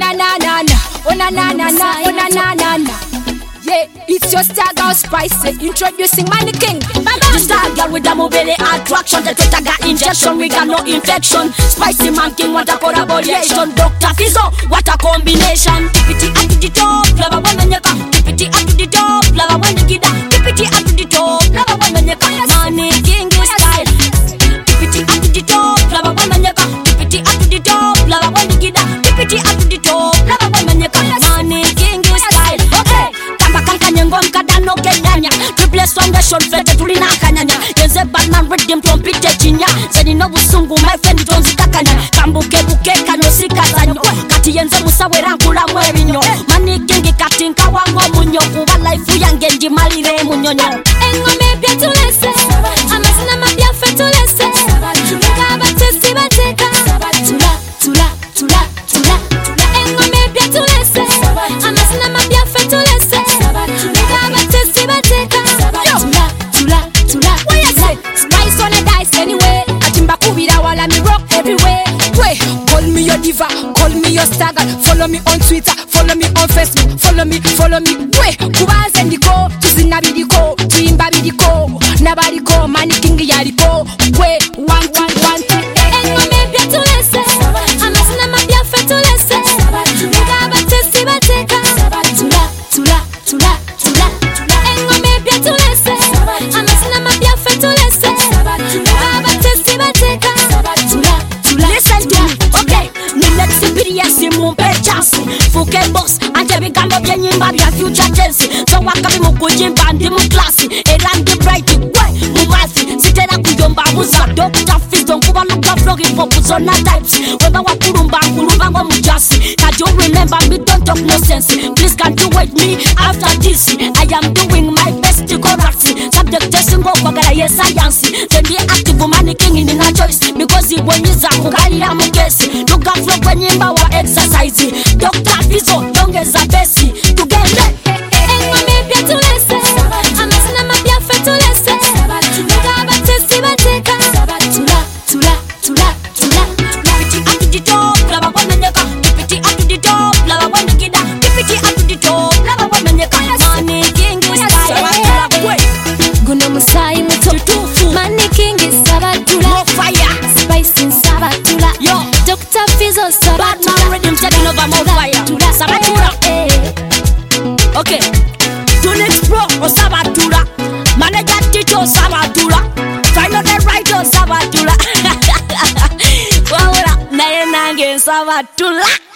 na na na na, oh na na na na, oh na na na na. Yeah, it's your star girl Spicy, introducing Money King. The star girl with a mobile attraction. The Twitter got injection, we got no infection. Spicy Man King, what a collaboration. Dr. Fizzo, what a combination. Keep it up to the top, love one when you come. Keep it up to the top, love when you get down. Keep it up to the top, love one when you come. Money King is style. Keep it up to the top, love one when you come. Keep it up to the top, love when you get down. Keep it up to the top, love one when you come. Money King is style. Okay. Ngom kadano kenyanya Tripless foundation fete tulina kanyanya Yenze Batman rhythm trompete chinya Zeni no busungu my friend tonzi kakanya Kambuke buke kanyo sikazanyo Kati yenze musawe rankula mwebinyo Money King kati nkawa munyo Kuwa life yangenji malire munyonyo Engome bia tulese Amasina mabia fe tulese Nga batesi bateka Tula, tula, tula, tula Engome bia tulese Amasina mabia fe tulese Diva, call me your star girl. Follow me on Twitter, follow me on Facebook. Follow me, we kubanze ndiko, tuzina bidiko, timba bidiko, nabadiko, Money King yariko. We, one, two, engome bia tulese, amasina mabia fe tulese, nga batesi bateka. Tula, tula, tula, tula engome bia tulese, amasina mabia fe tulese, nga batesi bateka. Listen to me, okay. Experience mon père chance Fouke boss Ante bigambo bya nyimba bya future tense So wakabi mukujimba ndi mu class Era ndi bright we mu math Sitera kuyomba buza Dr. Fizzo nkuba luka vlog hip hop zona types Weba wakulumba ngo mujasi Can you remember me don't talk no sense Please can't you wait me after this I am doing my best to correct Subject testing go kwa gara yes science Then the active Money King in a choice Because he wonyiza kugalira mukesi Luka vlog nyimba wa exercise Dr. Fizzo yongeza besi tugende engome bia tulese amasina mabia fe tulese nga batesi bateka tula tula tula tula Keep it up to the top lava when you come Keep it up to the top lava when you get down Keep it up to the top lava when you come Money King is sabatula Guna musai mutufu Money King is sabatula More fire Spicy sabatula Yo Dr. Fizzo sabatula Batman rhythm taking over more fire Sabatula Okay Do next pro or Sabatula Manager Tito Sabatula Final the right or Sabatula Wawura Naye nange Sabatula